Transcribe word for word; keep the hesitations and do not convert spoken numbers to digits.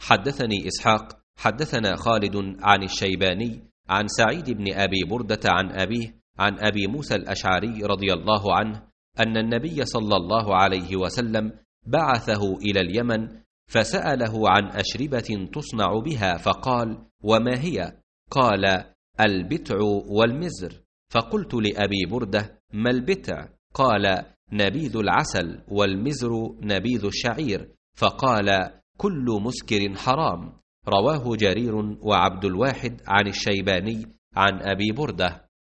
حدثني إسحاق حدثنا خالد عن الشيباني عن سعيد بن أبي بردة عن أبيه عن أبي موسى الأشعري رضي الله عنه أن النبي صلى الله عليه وسلم بعثه إلى اليمن فسأله عن أشربة تصنع بها فقال: وما هي؟ قال: البتع والمزر. فقلت لأبي بردة: ما البتع؟ قال: نبيذ العسل، والمزر نبيذ الشعير. فقال: كل مسكر حرام. رواه جرير وعبد الواحد عن الشيباني عن أبي بردة.